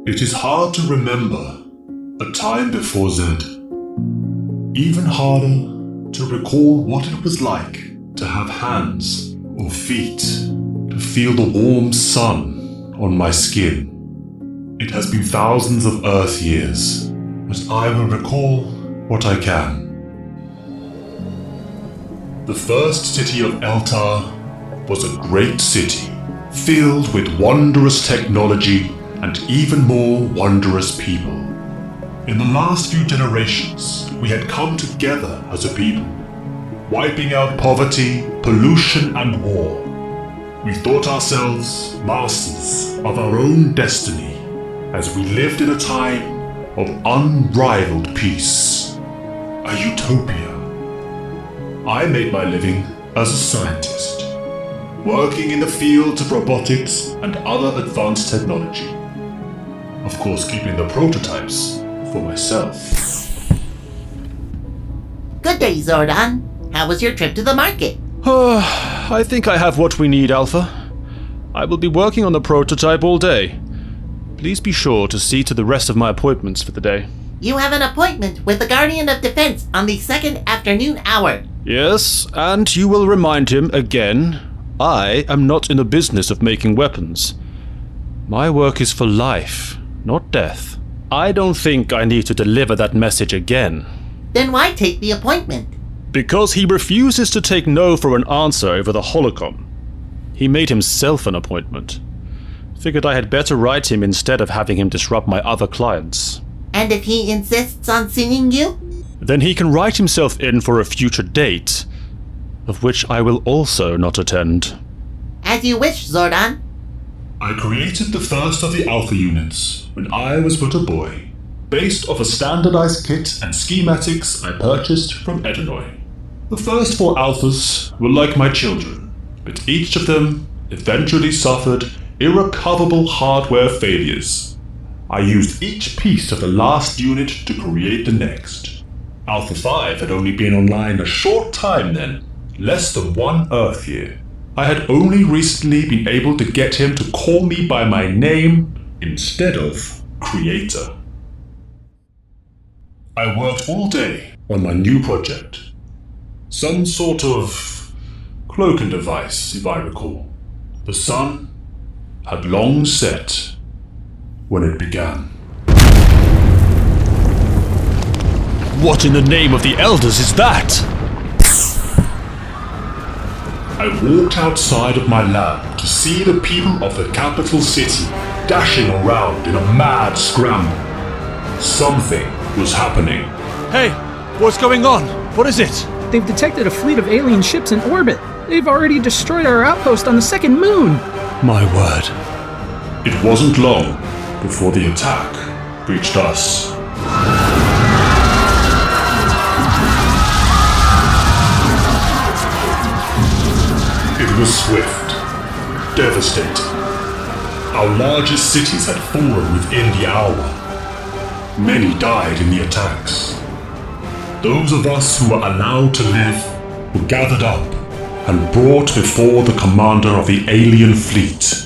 It is hard to remember a time before Zed. Even harder to recall what it was like to have hands or feet, to feel the warm sun on my skin. It has been thousands of Earth years, but I will recall what I can. The first city of Eltar was a great city, filled with wondrous technology and even more wondrous people. In the last few generations, we had come together as a people, wiping out poverty, pollution, and war. We thought ourselves masters of our own destiny, as we lived in a time of unrivaled peace, a utopia. I made my living as a scientist, working in the fields of robotics and other advanced technology. Of course, keeping the prototypes for myself. Good day, Zordon. How was your trip to the market? I think I have what we need, Alpha. I will be working on the prototype all day. Please be sure to see to the rest of my appointments for the day. You have an appointment with the Guardian of Defense on the second afternoon hour. Yes, and you will remind him again, I am not in the business of making weapons. My work is for life, not death. I don't think I need to deliver that message again. Then why take the appointment? Because he refuses to take no for an answer over the holocron. He made himself an appointment. Figured I had better write him instead of having him disrupt my other clients. And if he insists on seeing you? Then he can write himself in for a future date, of which I will also not attend. As you wish, Zordon. I created the first of the Alpha units when I was but a boy, based off a standardized kit and schematics I purchased from Edenoi. The first 4 Alphas were like my children, but each of them eventually suffered irrecoverable hardware failures. I used each piece of the last unit to create the next. Alpha 5 had only been online a short time then, less than 1 Earth year. I had only recently been able to get him to call me by my name instead of Creator. I worked all day on my new project. Some sort of cloaking device, if I recall. The sun had long set when it began. What in the name of the Elders is that? I walked outside of my lab to see the people of the capital city dashing around in a mad scramble. Something was happening. Hey, what's going on? What is it? They've detected a fleet of alien ships in orbit. They've already destroyed our outpost on the second moon. My word. It wasn't long before the attack reached us. It was swift, devastating. Our largest cities had fallen within the hour. Many died in the attacks. Those of us who were allowed to live were gathered up and brought before the commander of the alien fleet.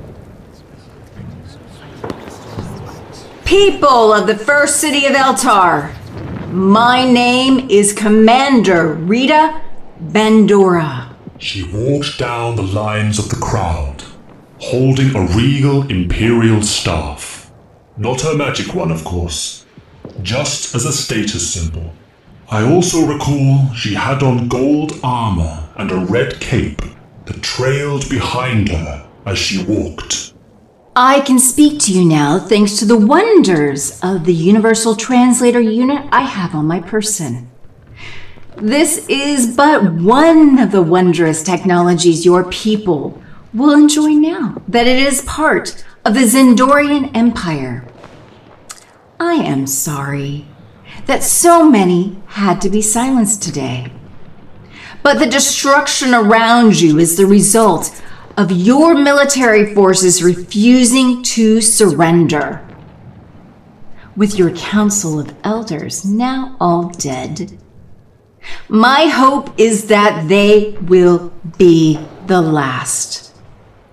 People of the first city of Eltar, my name is Commander Rita Bandora. She walked down the lines of the crowd, holding a regal imperial staff. Not her magic one, of course, just as a status symbol. I also recall she had on gold armor and a red cape that trailed behind her as she walked. I can speak to you now thanks to the wonders of the Universal Translator unit I have on my person. This is but one of the wondrous technologies your people will enjoy now that it is part of the Zendorian Empire. I am sorry that so many had to be silenced today. But the destruction around you is the result of your military forces refusing to surrender. With your Council of Elders now all dead, my hope is that they will be the last.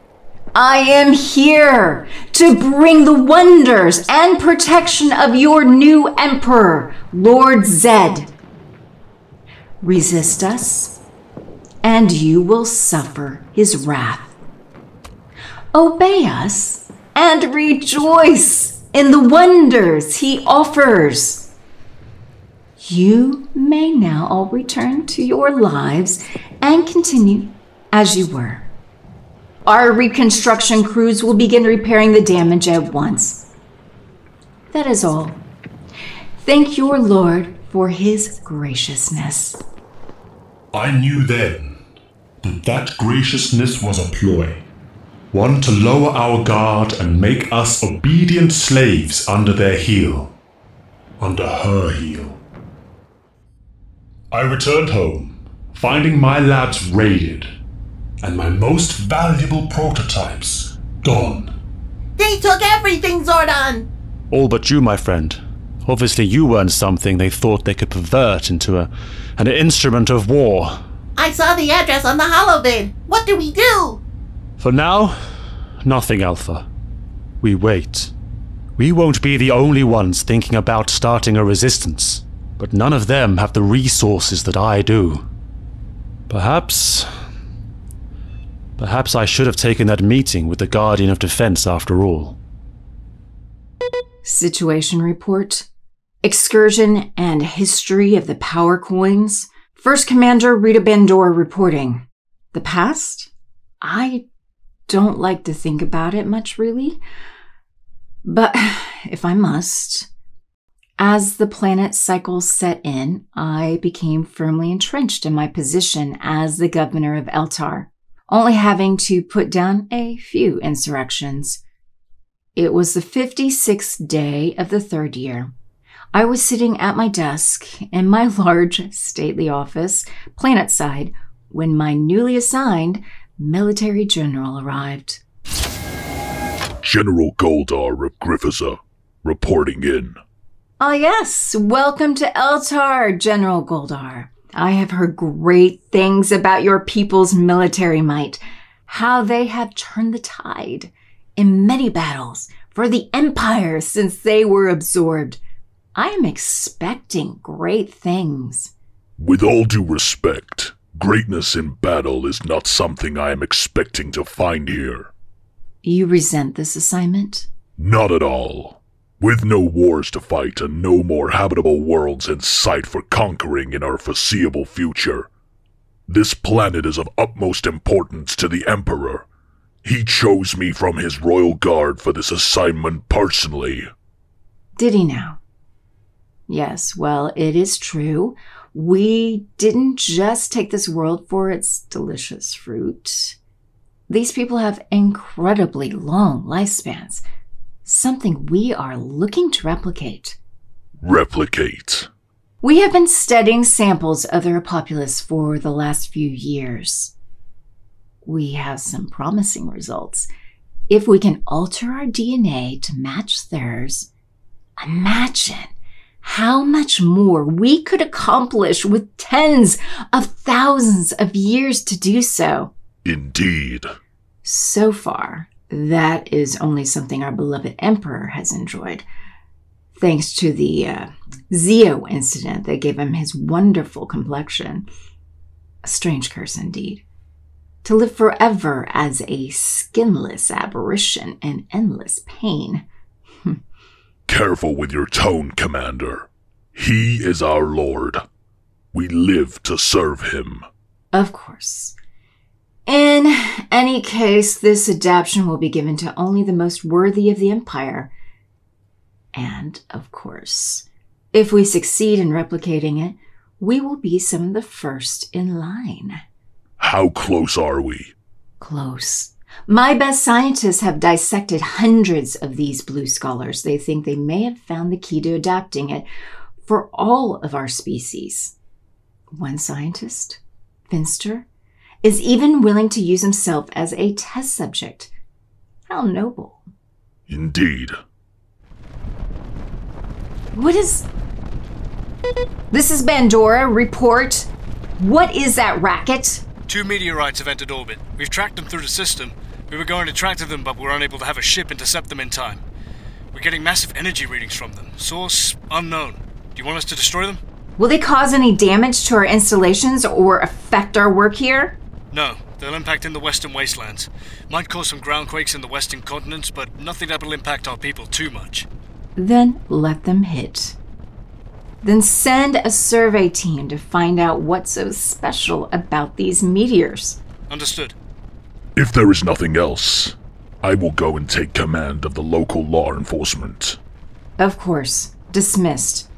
I am here to bring the wonders and protection of your new emperor, Lord Zed. Resist us, and you will suffer his wrath. Obey us and rejoice in the wonders he offers. You may now all return to your lives and continue as you were. Our reconstruction crews will begin repairing the damage at once. That is all. Thank your Lord for his graciousness. I knew then that graciousness was a ploy. One to lower our guard and make us obedient slaves under their heel. Under her heel. I returned home, finding my labs raided, and my most valuable prototypes gone. They took everything, Zordon! All but you, my friend. Obviously you weren't something they thought they could pervert into an instrument of war. I saw the address on the holovid. What do we do? For now, nothing, Alpha. We wait. We won't be the only ones thinking about starting a resistance, but none of them have the resources that I do. Perhaps I should have taken that meeting with the Guardian of Defense after all. Situation report. Excursion and history of the power coins. First Commander Rita Bandora reporting. The past? I don't like to think about it much, really. But if I must. As the planet cycle set in, I became firmly entrenched in my position as the governor of Eltar, only having to put down a few insurrections. It was the 56th day of the third year. I was sitting at my desk in my large, stately office, planetside, when my newly assigned military general arrived. General Goldar of Gryphiza, reporting in. Ah, yes. Welcome to Eltar, General Goldar. I have heard great things about your people's military might, how they have turned the tide in many battles for the Empire since they were absorbed. I am expecting great things. With all due respect, greatness in battle is not something I am expecting to find here. You resent this assignment? Not at all. With no wars to fight and no more habitable worlds in sight for conquering in our foreseeable future, this planet is of utmost importance to the Emperor. He chose me from his royal guard for this assignment personally. Did he now? Yes, well, it is true. We didn't just take this world for its delicious fruit. These people have incredibly long lifespans, something we are looking to replicate. Replicate? We have been studying samples of their populace for the last few years. We have some promising results. If we can alter our DNA to match theirs, imagine how much more we could accomplish with tens of thousands of years to do so. Indeed. So far, that is only something our beloved Emperor has enjoyed, thanks to the Zeo incident that gave him his wonderful complexion. A strange curse indeed. To live forever as a skinless apparition in endless pain. Careful with your tone, Commander. He is our Lord. We live to serve him. Of course. In any case, this adaptation will be given to only the most worthy of the Empire. And, of course, if we succeed in replicating it, we will be some of the first in line. How close are we? Close. My best scientists have dissected hundreds of these blue scholars. They think they may have found the key to adapting it for all of our species. One scientist, Finster, is even willing to use himself as a test subject. How noble. Indeed. What is... This is Bandora. Report. What is that racket? 2 meteorites have entered orbit. We've tracked them through the system, We were going to track to them, but we were unable to have a ship intercept them in time. We're getting massive energy readings from them. Source unknown. Do you want us to destroy them? Will they cause any damage to our installations or affect our work here? No, they'll impact in the western wastelands. Might cause some ground quakes in the western continents, but nothing that will impact our people too much. Then let them hit. Then send a survey team to find out what's so special about these meteors. Understood. If there is nothing else, I will go and take command of the local law enforcement. Of course. Dismissed.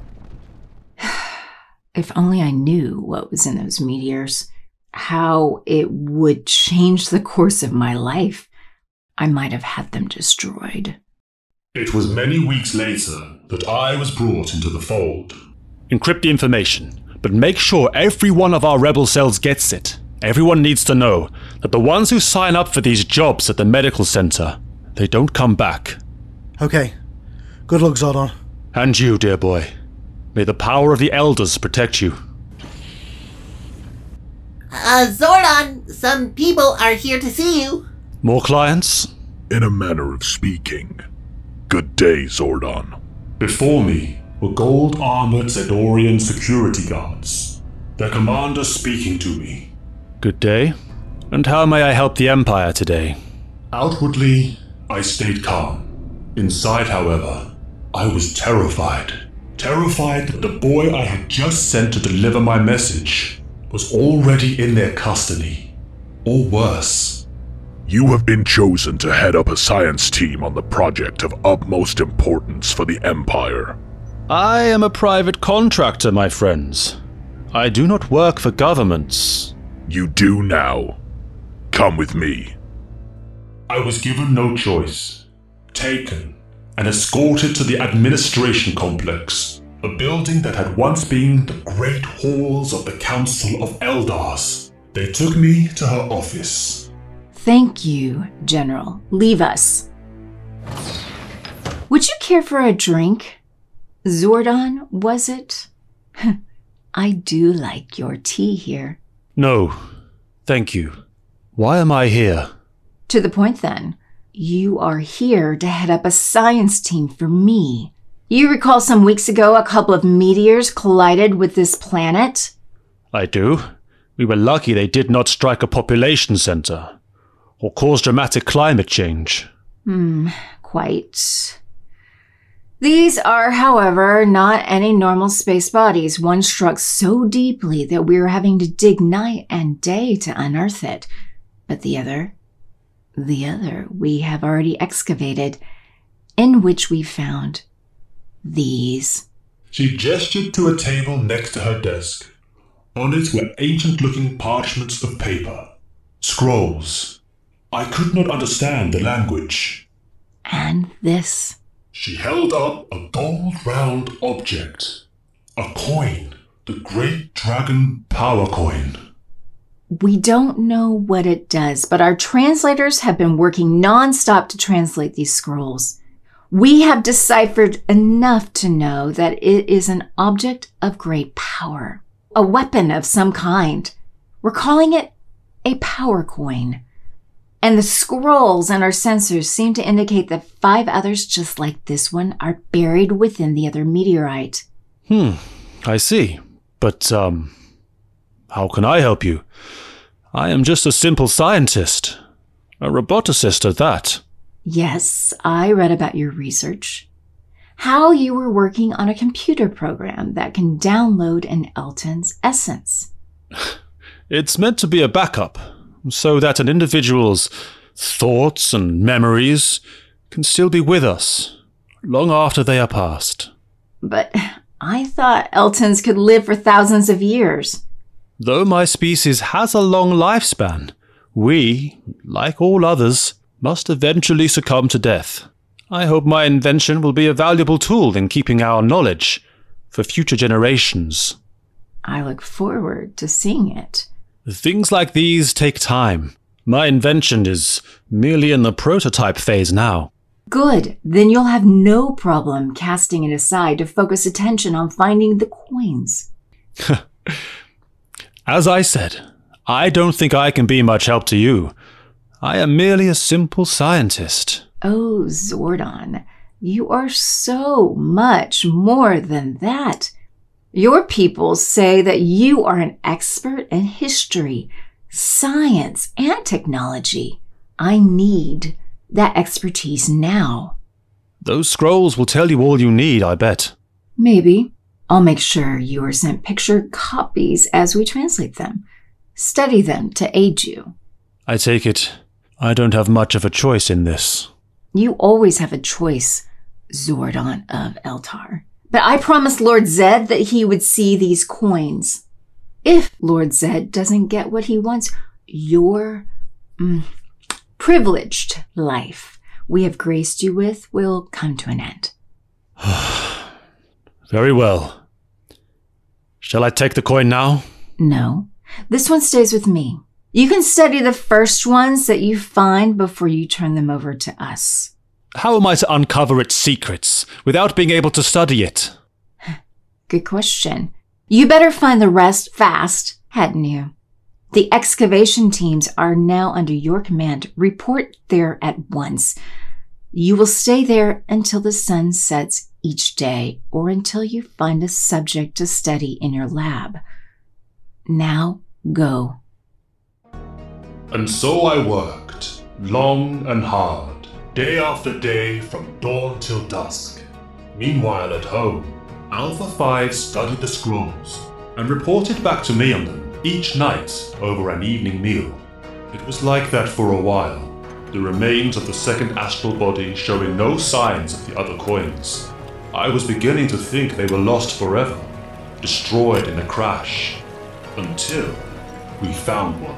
If only I knew what was in those meteors, how it would change the course of my life, I might have had them destroyed. It was many weeks later that I was brought into the fold. Encrypt the information, but make sure every one of our rebel cells gets it. Everyone needs to know that the ones who sign up for these jobs at the medical center, they don't come back. Okay. Good luck, Zordon. And you, dear boy. May the power of the Elders protect you. Zordon, some people are here to see you. More clients? In a manner of speaking. Good day, Zordon. Before me were gold-armored Zedorian security guards, their commander speaking to me. Good day. And how may I help the Empire today? Outwardly, I stayed calm. Inside, however, I was terrified. Terrified that the boy I had just sent to deliver my message was already in their custody. Or worse. You have been chosen to head up a science team on the project of utmost importance for the Empire. I am a private contractor, my friends. I do not work for governments. You do now. Come with me. I was given no choice. Taken and escorted to the administration complex, a building that had once been the great halls of the Council of Eldars. They took me to her office. Thank you, General. Leave us. Would you care for a drink? Zordon, was it? I do like your tea here. No, thank you. Why am I here? To the point then. You are here to head up a science team for me. You recall some weeks ago a couple of meteors collided with this planet? I do. We were lucky they did not strike a population center or cause dramatic climate change. Quite. These are, however, not any normal space bodies. One struck so deeply that we are having to dig night and day to unearth it. But the other we have already excavated, in which we found these. She gestured to a table next to her desk. On it were ancient-looking parchments of paper. Scrolls. I could not understand the language. And this. She held up a gold-round object. A coin. The Great Dragon Power Coin. We don't know what it does, but our translators have been working non-stop to translate these scrolls. We have deciphered enough to know that it is an object of great power, a weapon of some kind. We're calling it a power coin. And the scrolls and our sensors seem to indicate that 5 others just like this one are buried within the other meteorite. I see. But, how can I help you? I am just a simple scientist. A roboticist at that. Yes, I read about your research. How you were working on a computer program that can download an Elton's essence. It's meant to be a backup, so that an individual's thoughts and memories can still be with us, long after they are past. But I thought Eltons could live for thousands of years. Though my species has a long lifespan, we, like all others, must eventually succumb to death. I hope my invention will be a valuable tool in keeping our knowledge for future generations. I look forward to seeing it. Things like these take time. My invention is merely in the prototype phase now. Good. Then you'll have no problem casting it aside to focus attention on finding the coins. As I said, I don't think I can be much help to you. I am merely a simple scientist. Oh, Zordon, you are so much more than that. Your people say that you are an expert in history, science, and technology. I need that expertise now. Those scrolls will tell you all you need, I bet. Maybe. I'll make sure you are sent picture copies as we translate them. Study them to aid you. I take it I don't have much of a choice in this. You always have a choice, Zordon of Eltar. But I promised Lord Zed that he would see these coins. If Lord Zed doesn't get what he wants, your privileged life we have graced you with will come to an end. Very well. Shall I take the coin now? No. This one stays with me. You can study the first ones that you find before you turn them over to us. How am I to uncover its secrets without being able to study it? Good question. You better find the rest fast, hadn't you? The excavation teams are now under your command. Report there at once. You will stay there until the sun sets each day or until you find a subject to study in your lab. Now, go. And so I worked, long and hard, day after day from dawn till dusk. Meanwhile at home, Alpha 5 studied the scrolls and reported back to me on them each night over an evening meal. It was like that for a while, the remains of the second astral body showing no signs of the other coins. I was beginning to think they were lost forever, destroyed in a crash, until we found one.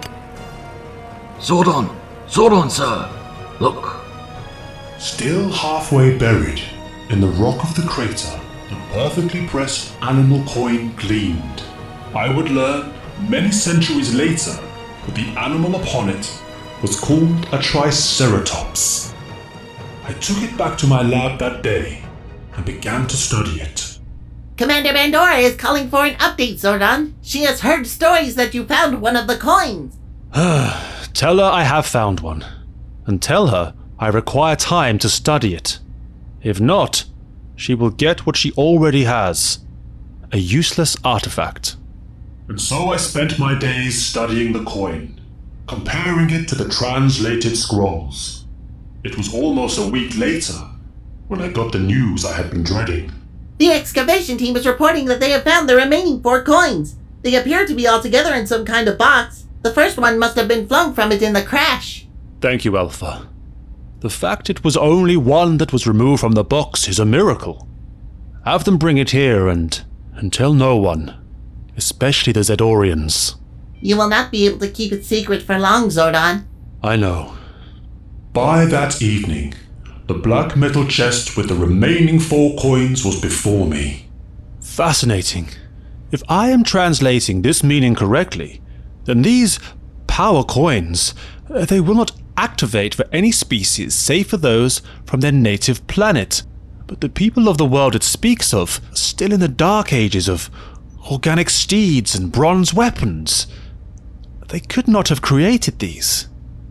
Zordon! Zordon, sir! Look! Still halfway buried in the rock of the crater, the perfectly pressed animal coin gleamed. I would learn many centuries later that the animal upon it was called a Triceratops. I took it back to my lab that day and began to study it. Commander Bandora is calling for an update, Zordon. She has heard stories that you found one of the coins. Tell her I have found one, and tell her I require time to study it. If not, she will get what she already has, a useless artifact. And so I spent my days studying the coin, comparing it to the translated scrolls. It was almost a week later when I got the news I had been dreading. The excavation team is reporting that they have found the remaining 4 coins. They appear to be all together in some kind of box. The first one must have been flung from it in the crash. Thank you, Alpha. The fact it was only one that was removed from the box is a miracle. Have them bring it here and tell no one, especially the Zedorians. You will not be able to keep it secret for long, Zordon. I know. By that evening, the black metal chest with the remaining 4 coins was before me. Fascinating. If I am translating this meaning correctly, then these power coins, they will not activate for any species save for those from their native planet. But the people of the world it speaks of are still in the dark ages of organic steeds and bronze weapons. They could not have created these.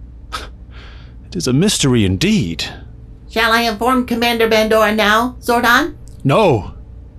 It is a mystery indeed. Shall I inform Commander Bandora now, Zordon? No.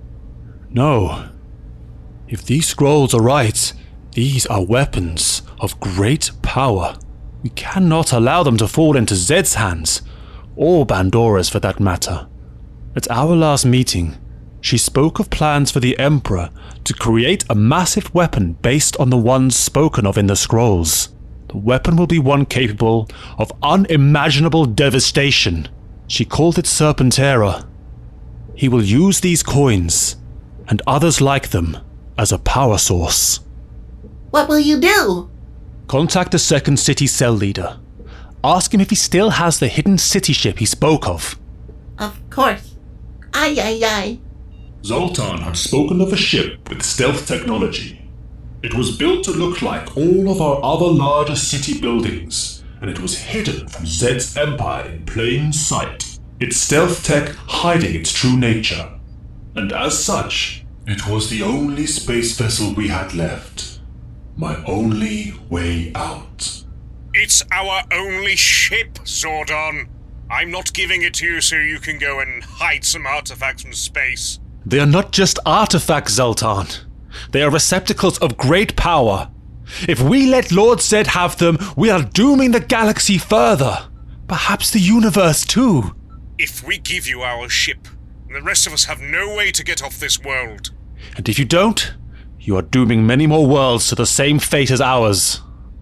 If these scrolls are right, these are weapons of great power. We cannot allow them to fall into Zed's hands, or Bandora's for that matter. At our last meeting, she spoke of plans for the Emperor to create a massive weapon based on the ones spoken of in the scrolls. The weapon will be one capable of unimaginable devastation. She called it Serpentera. He will use these coins, and others like them, as a power source. What will you do? Contact the second city cell leader. Ask him if he still has the hidden city ship he spoke of. Of course. Aye. Zoltan had spoken of a ship with stealth technology. It was built to look like all of our other larger city buildings, and it was hidden from Zed's empire in plain sight, its stealth tech hiding its true nature. And as such, it was the only space vessel we had left. My only way out. It's our only ship, Zordon. I'm not giving it to you so you can go and hide some artifacts from space. They are not just artifacts, Zoltan. They are receptacles of great power. If we let Lord Zed have them, we are dooming the galaxy further. Perhaps the universe too. If we give you our ship, the rest of us have no way to get off this world. And if you don't, you are dooming many more worlds to the same fate as ours.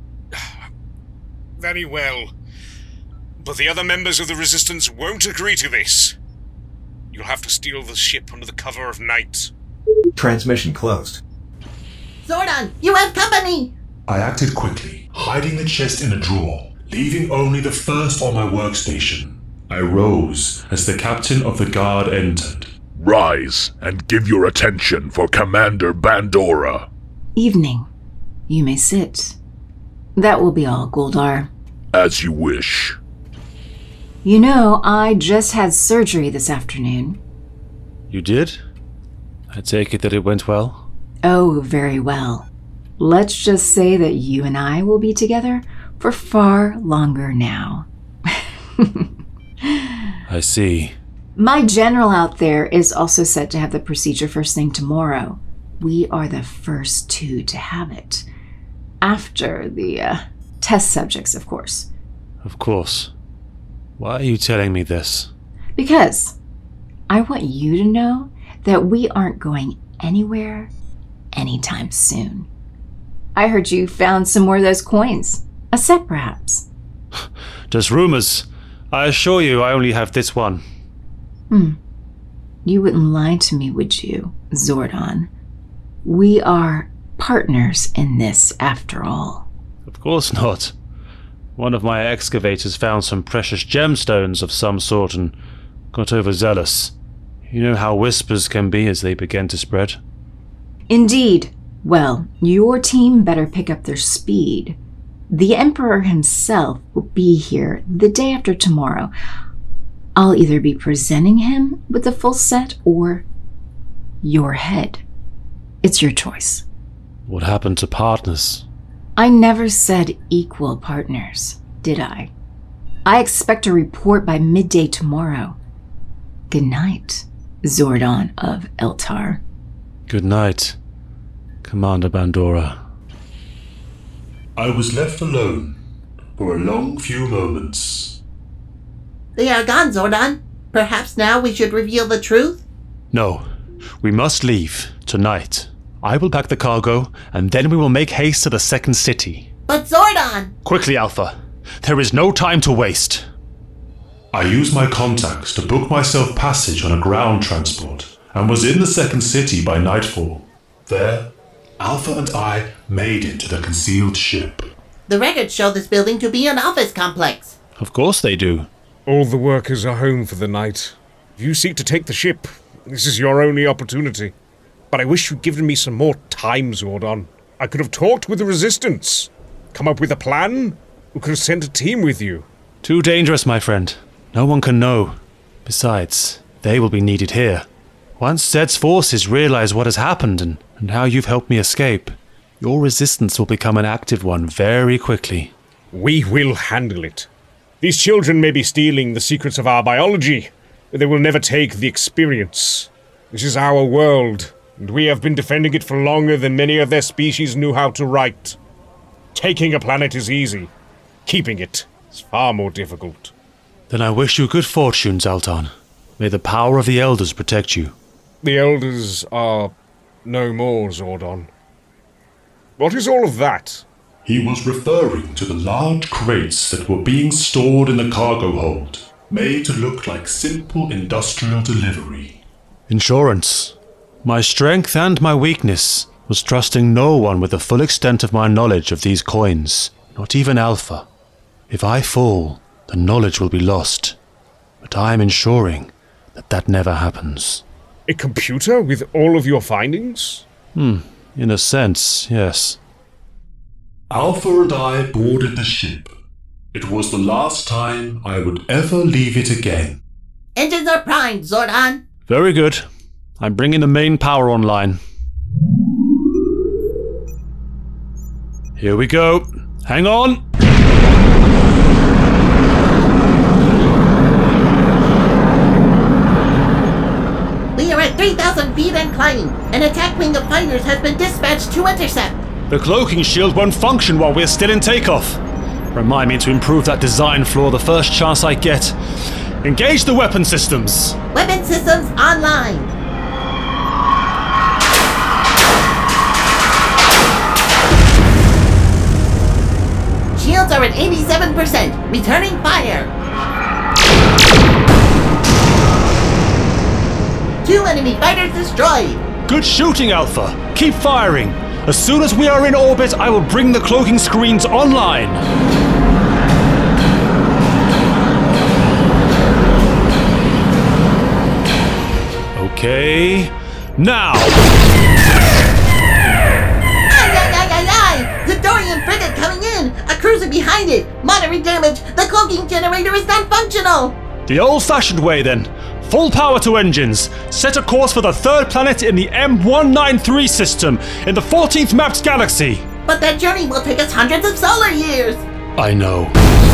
Very well. But the other members of the Resistance won't agree to this. You'll have to steal the ship under the cover of night. Transmission closed. Zordon, you have company! I acted quickly, hiding the chest in a drawer, leaving only the first on my workstation. I rose as the captain of the guard entered. Rise and give your attention for Commander Bandora. Evening. You may sit. That will be all, Goldar. As you wish. You know, I just had surgery this afternoon. You did? I take it that it went well? Oh, very well. Let's just say that you and I will be together for far longer now. I see. My general out there is also set to have the procedure first thing tomorrow. We are the first two to have it. After the test subjects, of course. Of course. Why are you telling me this? Because I want you to know that we aren't going anywhere anytime soon. I heard you found some more of those coins. A set, perhaps. Just rumors. I assure you I only have this one. You wouldn't lie to me, would you, Zordon? We are partners in this, after all. Of course not. One of my excavators found some precious gemstones of some sort and got overzealous. You know how whispers can be as they begin to spread. Indeed. Well, your team better pick up their speed. The Emperor himself will be here the day after tomorrow. I'll either be presenting him with the full set or your head. It's your choice. What happened to partners? I never said equal partners, did I? I expect a report by midday tomorrow. Good night, Zordon of Eltar. Good night, Commander Bandora. I was left alone for a long few moments. They are gone, Zordon. Perhaps now we should reveal the truth? No, we must leave tonight. I will pack the cargo, and then we will make haste to the second city. But Zordon! Quickly, Alpha. There is no time to waste. I used my contacts to book myself passage on a ground transport, and was in the second city by nightfall. There, Alpha and I made it to the concealed ship. The records show this building to be an office complex. Of course they do. All the workers are home for the night. If you seek to take the ship, this is your only opportunity. But I wish you'd given me some more time, Zordon. I could have talked with the Resistance, come up with a plan, or could have sent a team with you. Too dangerous, my friend. No one can know. Besides, they will be needed here. Once Zed's forces realize what has happened and how you've helped me escape, your resistance will become an active one very quickly. We will handle it. These children may be stealing the secrets of our biology, but they will never take the experience. This is our world, and we have been defending it for longer than many of their species knew how to write. Taking a planet is easy. Keeping it is far more difficult. Then I wish you good fortune, Zoltan. May the power of the Elders protect you. The Elders are no more, Zordon. What is all of that? He was referring to the large crates that were being stored in the cargo hold, made to look like simple industrial delivery. Insurance. My strength and my weakness was trusting no one with the full extent of my knowledge of these coins, not even Alpha. If I fall, the knowledge will be lost. But I am ensuring that never happens. A computer with all of your findings? In a sense, yes. Alpha and I boarded the ship. It was the last time I would ever leave it again. Engines are primed, Zordon. Very good. I'm bringing the main power online. Here we go. Hang on! at 3,000 feet and climbing. An attack wing of fighters has been dispatched to intercept. The cloaking shield won't function while we're still in takeoff. Remind me to improve that design flaw the first chance I get. Engage the weapon systems. Weapon systems online. Shields are at 87%. Returning fire. 2 enemy fighters destroyed. Good shooting, Alpha. Keep firing. As soon as we are in orbit, I will bring the cloaking screens online. Okay. Now! The Dorian frigate coming in! A cruiser behind it! Moderate damage! The cloaking generator is not functional! The old-fashioned way, then. Full power to engines. Set a course for the third planet in the M193 system, in the 14th mapped galaxy. But that journey will take us hundreds of solar years! I know.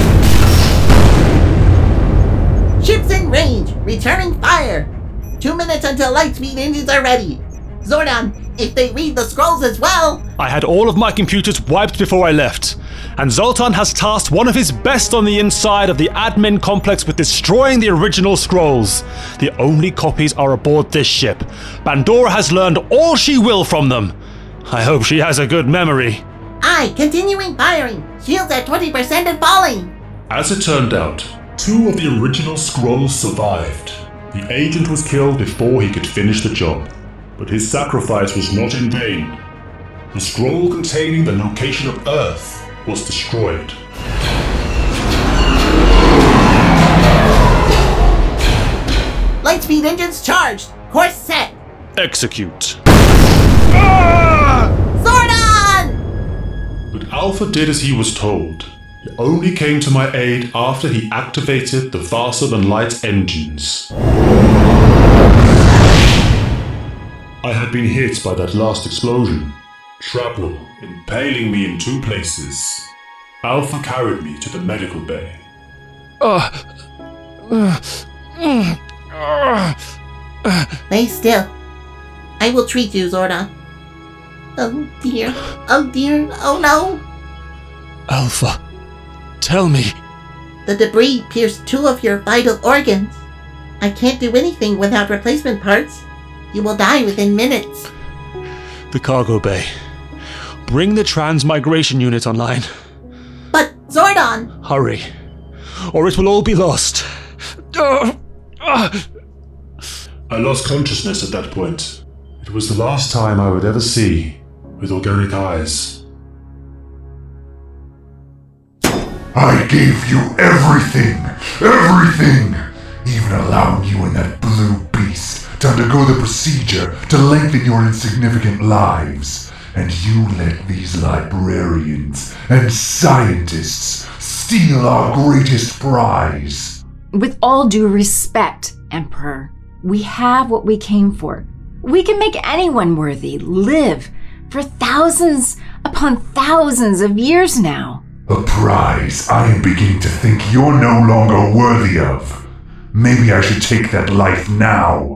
Ships in range. Returning fire. 2 minutes until Lightspeed engines are ready. Zordon, if they read the scrolls as well... I had all of my computers wiped before I left, and Zoltan has tasked one of his best on the inside of the admin complex with destroying the original scrolls. The only copies are aboard this ship. Bandora has learned all she will from them. I hope she has a good memory. Aye, continuing firing. Shields at 20% and falling. As it turned out, 2 of the original scrolls survived. The agent was killed before he could finish the job. But his sacrifice was not in vain. The scroll containing the location of Earth was destroyed. Lightspeed engines charged. Course set. Execute. Zordon! But Alpha did as he was told. He only came to my aid after he activated the faster-than-light engines. I had been hit by that last explosion. Shrapnel impaling me in 2 places. Alpha carried me to the medical bay. Lay still. I will treat you, Zordon. Oh dear. Oh dear. Oh no. Alpha, tell me. The debris pierced 2 of your vital organs. I can't do anything without replacement parts. You will die within minutes. The cargo bay. Bring the transmigration unit online. But, Zordon! Hurry, or it will all be lost. I lost consciousness at that point. It was the last time I would ever see with organic eyes. I gave you everything! Everything! Even allowing you and that blue beast to undergo the procedure to lengthen your insignificant lives. And you let these librarians and scientists steal our greatest prize. With all due respect, Emperor, we have what we came for. We can make anyone worthy live for thousands upon thousands of years now. A prize I am beginning to think you're no longer worthy of. Maybe I should take that life now.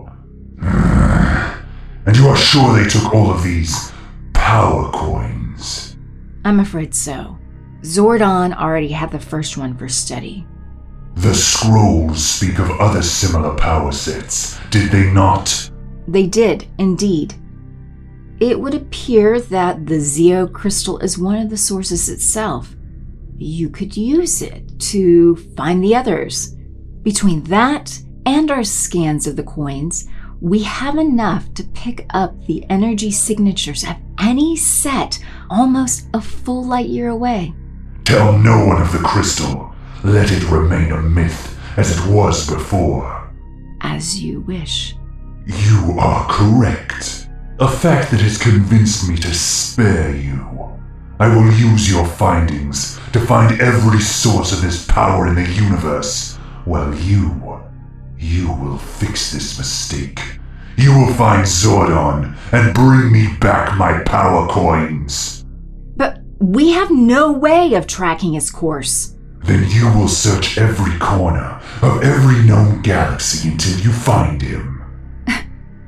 And you are sure they took all of these power coins? I'm afraid so. Zordon already had the first one for study. The scrolls speak of other similar power sets, did they not? They did, indeed. It would appear that the Zeo crystal is one of the sources itself. You could use it to find the others. Between that and our scans of the coins, we have enough to pick up the energy signatures of any set almost a full light year away. Tell no one of the crystal. Let it remain a myth as it was before. As you wish. You are correct. A fact that has convinced me to spare you. I will use your findings to find every source of this power in the universe, while you will fix this mistake. You will find Zordon and bring me back my power coins. But we have no way of tracking his course. Then you will search every corner of every known galaxy until you find him.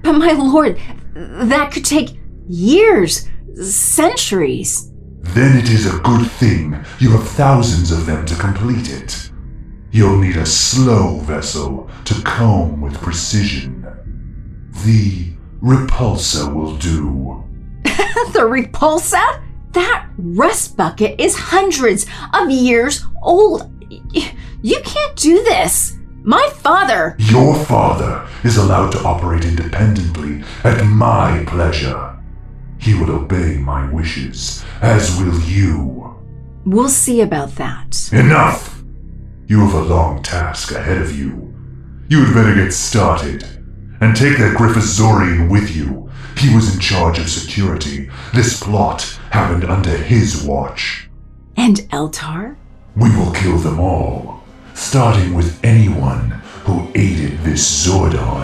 But my lord, that could take years, centuries. Then it is a good thing you have thousands of them to complete it. You'll need a slow vessel to comb with precision. The repulsor will do. The repulsor? That rust bucket is hundreds of years old. You can't do this. My father... Your father is allowed to operate independently at my pleasure. He will obey my wishes, as will you. We'll see about that. Enough! You have a long task ahead of you. You had better get started. And take that Gryphosaurian with you. He was in charge of security. This plot happened under his watch. And Eltar? We will kill them all, starting with anyone who aided this Zordon.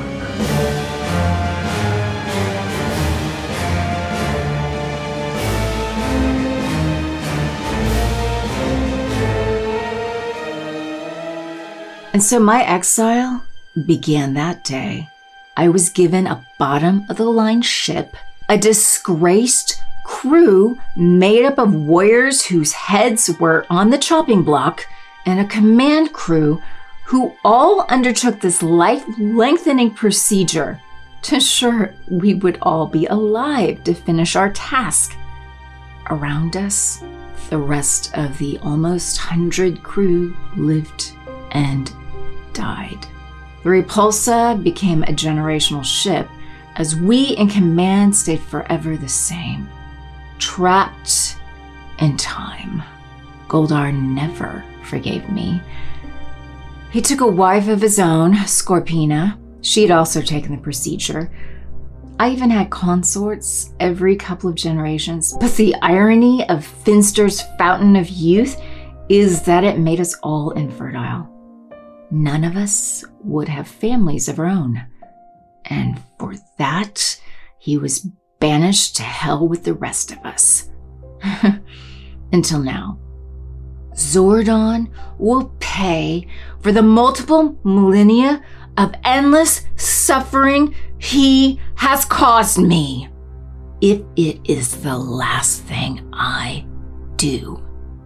And so my exile began that day. I was given a bottom-of-the-line ship, a disgraced crew made up of warriors whose heads were on the chopping block, and a command crew who all undertook this life-lengthening procedure to ensure we would all be alive to finish our task. Around us, the rest of the almost 100 crew lived and died. The Repulsa became a generational ship, as we in command stayed forever the same, trapped in time. Goldar never forgave me. He took a wife of his own, Scorpina. She'd also taken the procedure. I even had consorts every couple of generations, but the irony of Finster's Fountain of Youth is that it made us all infertile. None of us would have families of our own. And for that, he was banished to hell with the rest of us. Until now. Zordon will pay for the multiple millennia of endless suffering he has caused me, if it is the last thing I do.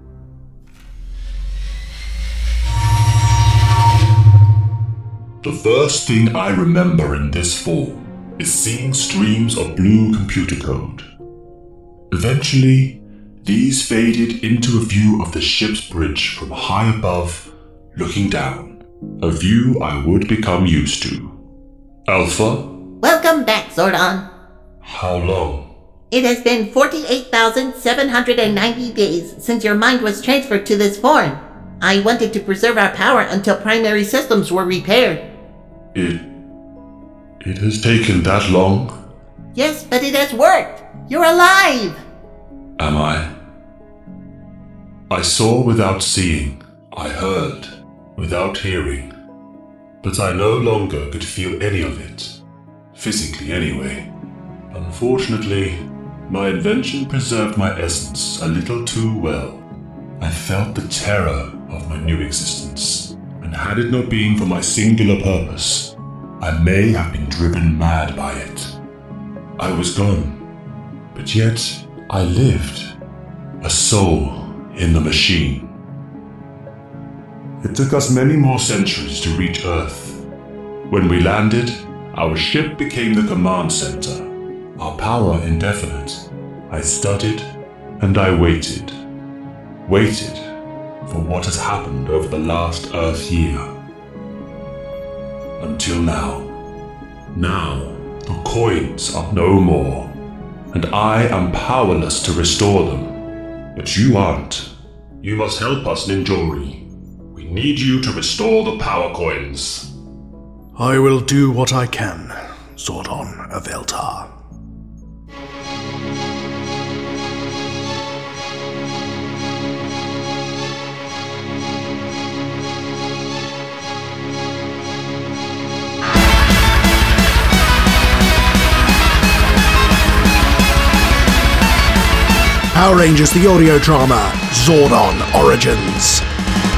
The first thing I remember in this form is seeing streams of blue computer code. Eventually, these faded into a view of the ship's bridge from high above, looking down, a view I would become used to. Alpha? Welcome back, Zordon. How long? It has been 48,790 days since your mind was transferred to this form. I wanted to preserve our power until primary systems were repaired. It has taken that long? Yes, but it has worked. You're alive. Am I? I saw without seeing. I heard without hearing. But I no longer could feel any of it. Physically, anyway. Unfortunately, my invention preserved my essence a little too well. I felt the terror of my new existence, and had it not been for my singular purpose, I may have been driven mad by it. I was gone, but yet I lived, a soul in the machine. It took us many more centuries to reach Earth. When we landed, our ship became the command center, our power indefinite. I studied and I waited. Waited for what has happened over the last Earth year. Until now. Now, the coins are no more, and I am powerless to restore them. But you aren't. You must help us, Ninjori. We need you to restore the power coins. I will do what I can, Zordon of Eltar. Power Rangers the audio drama, Zordon Origins.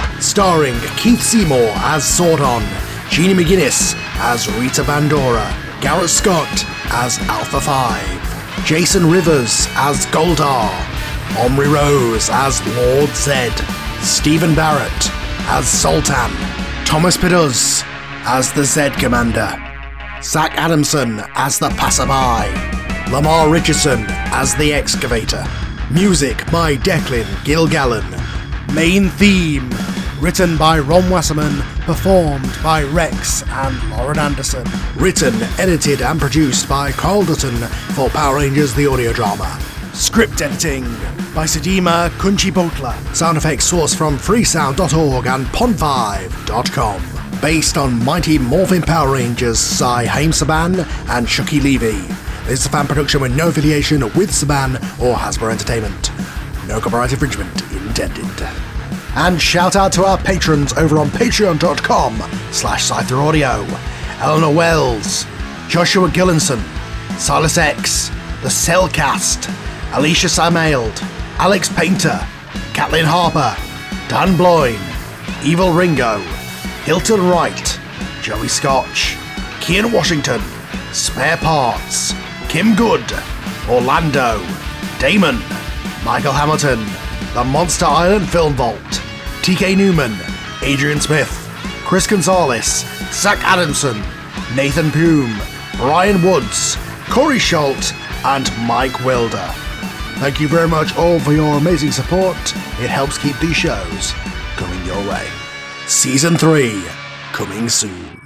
Starring Keith Seymour as Zordon, Jeannie McGuinness as Rita Bandora, Garrett Scott as Alpha 5, Jason Rivers as Goldar, Omri Rose as Lord Zed, Stephen Barrett as Sultan, Thomas Peduz as the Zed Commander, Zach Adamson as the Passerby, Lamar Richardson as the Excavator. Music by Declan Gilgallen. Main theme written by Ron Wasserman, performed by Rex and Lauren Anderson. Written, edited and produced by Carl Dutton for Power Rangers The Audio Drama. Script editing by Sedima Kunchibotla. Sound effects sourced from freesound.org and pond5.com. Based on Mighty Morphin Power Rangers Cy Haim Saban and Chucky Levy. This is a fan production with no affiliation with Saban or Hasbro Entertainment. No copyright infringement intended. And shout out to our patrons over on patreon.com/ScytherAudio. Eleanor Wells, Joshua Gillinson, Silas X, The Cellcast, Alicia Samailed, Alex Painter, Kathleen Harper, Dan Bloyne, Evil Ringo, Hilton Wright, Joey Scotch, Kian Washington, Spare Parts, Kim Good, Orlando, Damon, Michael Hamilton, The Monster Island Film Vault, TK Newman, Adrian Smith, Chris Gonzalez, Zach Adamson, Nathan Poom, Brian Woods, Corey Schult, and Mike Wilder. Thank you very much all for your amazing support. It helps keep these shows coming your way. Season 3, coming soon.